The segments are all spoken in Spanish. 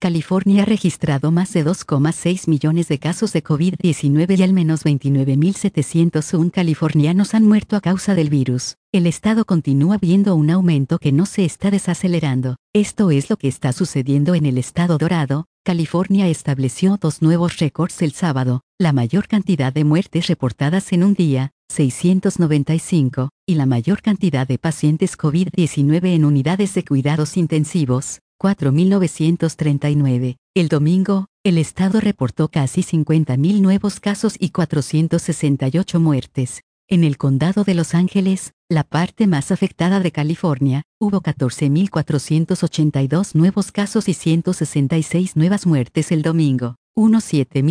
California ha registrado más de 2,6 millones de casos de COVID-19 y al menos 29.701 californianos han muerto a causa del virus. El estado continúa viendo un aumento que no se está desacelerando. Esto es lo que está sucediendo en el estado dorado. California estableció 2 nuevos récords el sábado, la mayor cantidad de muertes reportadas en un día, 695, y la mayor cantidad de pacientes COVID-19 en unidades de cuidados intensivos, 4.939. El domingo, el estado reportó casi 50.000 nuevos casos y 468 muertes. En el condado de Los Ángeles, la parte más afectada de California, hubo 14.482 nuevos casos y 166 nuevas muertes el domingo. Unos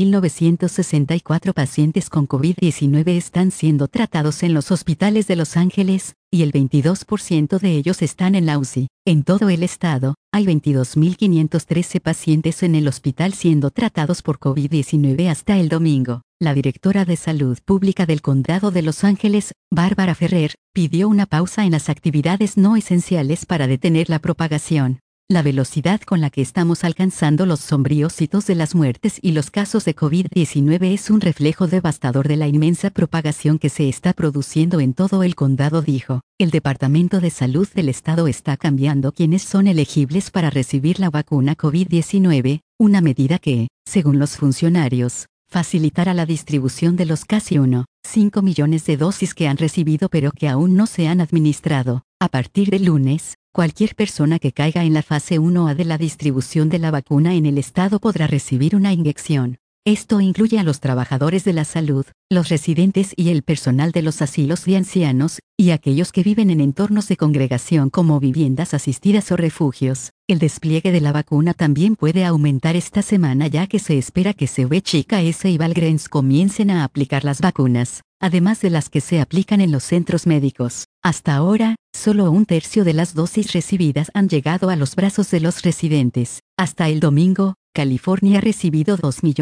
7.964 pacientes con COVID-19 están siendo tratados en los hospitales de Los Ángeles, y el 22% de ellos están en la UCI. En todo el estado, hay 22.513 pacientes en el hospital siendo tratados por COVID-19 hasta el domingo. La directora de Salud Pública del Condado de Los Ángeles, Bárbara Ferrer, pidió una pausa en las actividades no esenciales para detener la propagación. La velocidad con la que estamos alcanzando los sombríos hitos de las muertes y los casos de COVID-19 es un reflejo devastador de la inmensa propagación que se está produciendo en todo el condado, dijo. El Departamento de Salud del estado está cambiando quiénes son elegibles para recibir la vacuna COVID-19, una medida que, según los funcionarios, facilitará la distribución de los casi 1,5 millones de dosis que han recibido pero que aún no se han administrado. A partir del lunes, cualquier persona que caiga en la fase 1A de la distribución de la vacuna en el estado podrá recibir una inyección. Esto incluye a los trabajadores de la salud, los residentes y el personal de los asilos de ancianos, y aquellos que viven en entornos de congregación como viviendas asistidas o refugios. El despliegue de la vacuna también puede aumentar esta semana ya que se espera que CVS y Walgreens comiencen a aplicar las vacunas, además de las que se aplican en los centros médicos. Hasta ahora, solo 1/3 de las dosis recibidas han llegado a los brazos de los residentes. Hasta el domingo, California ha recibido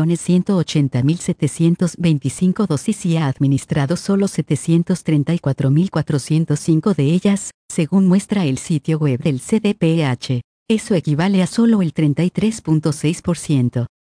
2.180.725 dosis y ha administrado solo 734.405 de ellas, según muestra el sitio web del CDPH. Eso equivale a solo el 33.6%.